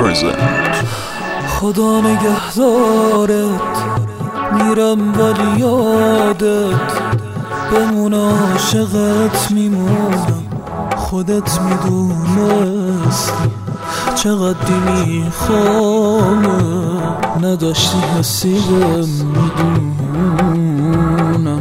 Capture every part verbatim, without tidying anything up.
Present. خدا نگهدارت، میرم ولی یادت بمون، عاشقت میمونم. خودت میدونستی چقدر میخوامه، نداشتی حسی میدونم.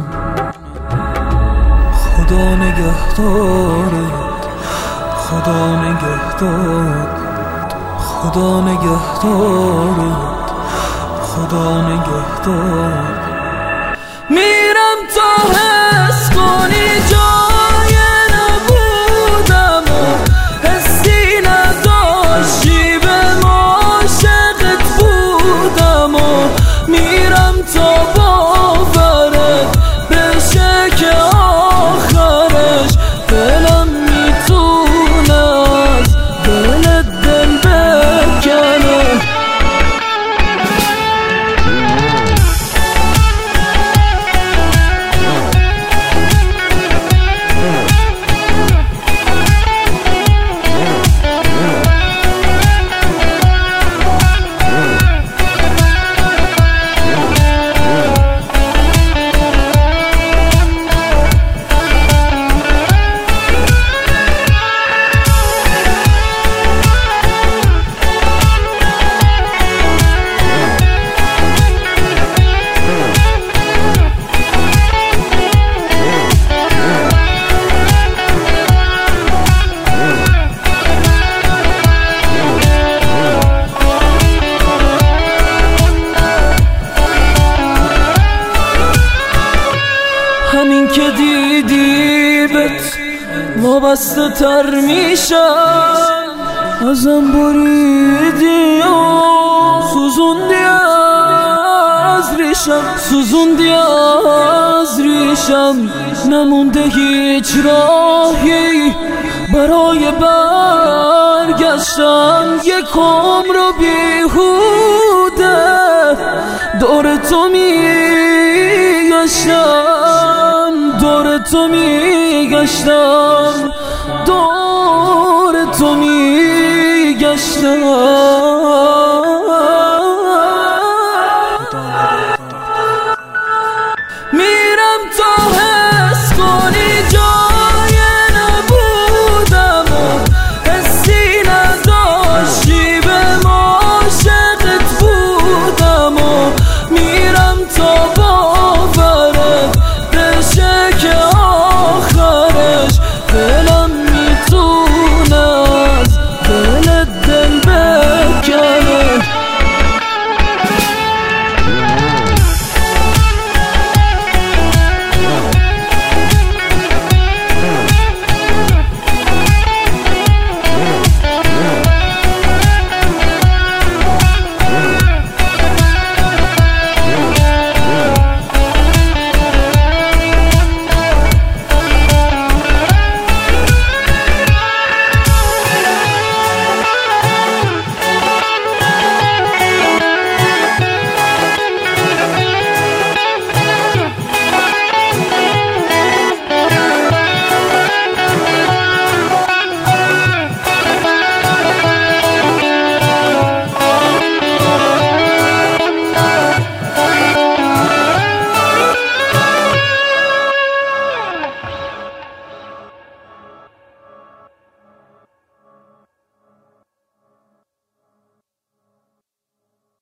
خدا نگهدارت، خدا نگهدارت، خدا نگهدارت، خدا نگهدارت. میرم تا حس کنی جای نبودم و حسی نداشتی به عاشقت بودم، و میرم تا باورت بشه که آخرش دلم میتونه از دلت دل بکنه. همین که دیدی بهت وابسته تر میشم، ازم بریدی و سوزوندی از ریشم، سوزوندی از ریشم. نمونده هیچ راهی برای برگشتن، یک عمر رو بیهوده دور تو میگشتم، دور تو میگشتم.